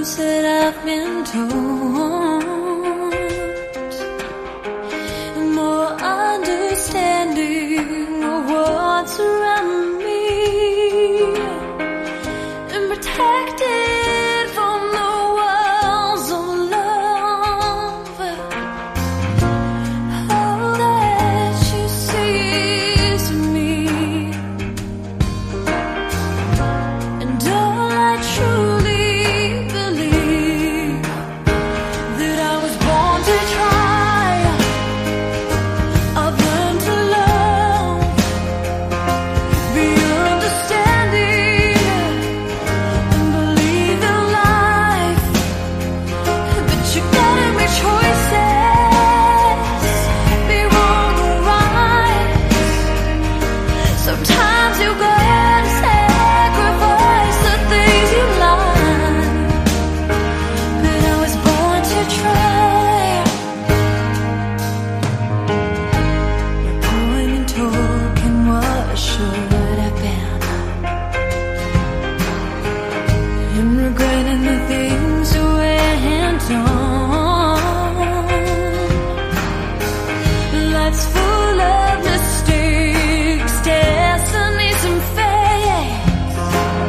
that I've been told, more understanding of what's around me, and protected from the walls of love. All that you see is me, and all I truly believe that I was born to try. I've learned to love, be understanding, and believe in life. But you gotta make choices, be wrong or right. Sometimes you gotta sacrifice the things you like. But I was born to try. Going and talking what should have been, and regretting the things we went on. Life's full of mistakes, destinies and fates.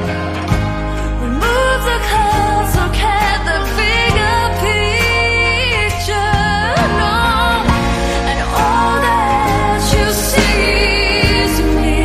Remove the clouds, look at the bigger picture. No, and all that you see is me,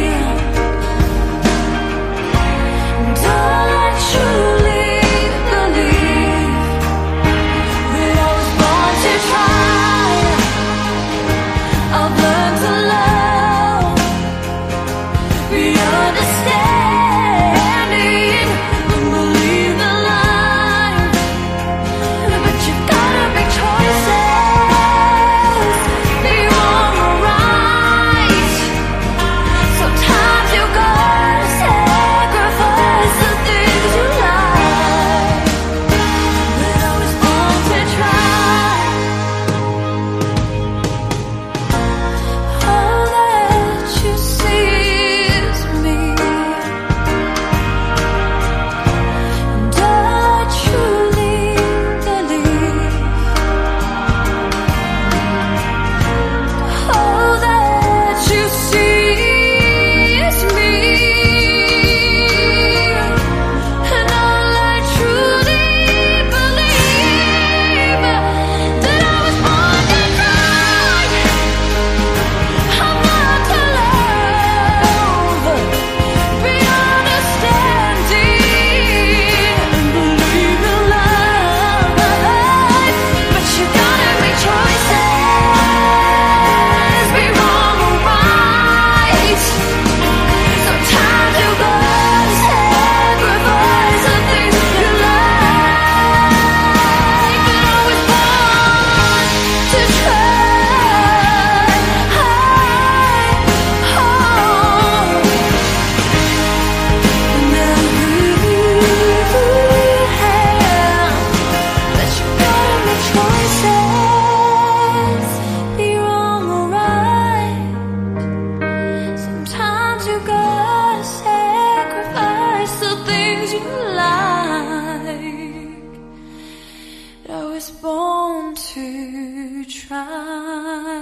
and all I truly believe that I was born to try. I've learned to love, be understanding, and believe in life. But you gotta make choices, be wrong or right. Sometimes you gotta sacrifice the things you like. But I was born to try. All that you see is me, and all I truly believe. All that you see is me, and all I truly believe that I was born to try. I'm not to love, be understanding, and believe in life. But you gotta make choices, be wrong or right. Sometimes you gotta sacrifice the things you like. But I was born to try. But you gotta make choices, be wrong or right. Sometimes you gotta sacrifice the things you like. I was born to try.